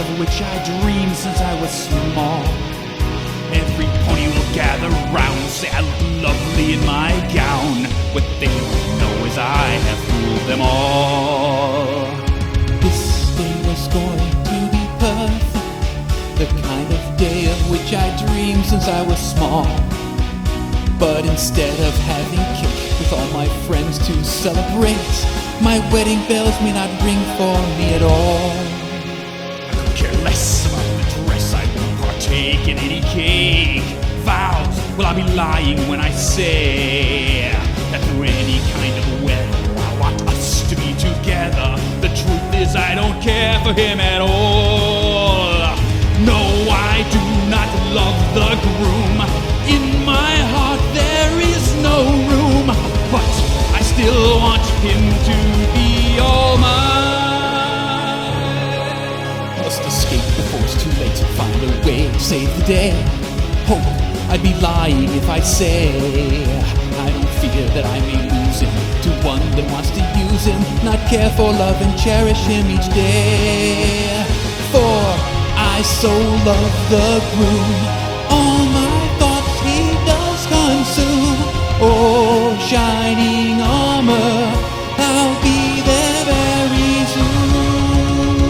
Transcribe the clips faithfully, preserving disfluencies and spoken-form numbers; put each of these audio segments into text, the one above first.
of which I dreamed since I was small. Every pony will gather round, say I look lovely in my gown. What they don't know is I have fooled them all. This day was going to be perfect, the kind of day of which I dreamed since I was small. But instead of having cake with all my friends to celebrate, my wedding bells may not ring for me at all. I could care less about the dress, I won't partake in any cake. Vows, will I be lying when I say that through any kind of weather I want us to be together? The truth is I don't care for him at all. No, I do not love the groom. In my heart there is no room, but I still want him to be all mine. Must escape before it's too late to find a way to save the day. Hope I'd be lying if I say I don't fear that I may lose him to one that wants to use him, not care for, love and cherish him each day. For I so love the groom, all my thoughts he does consume. Oh, shining armor, I'll be there very soon.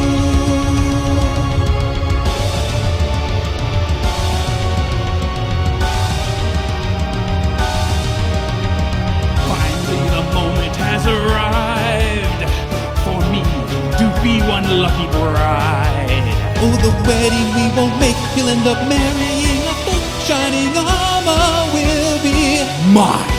Finally the moment has arrived for me to be one lucky bride. Oh, the wedding we won't make, he'll end up marrying a fool. Shining armor will be mine.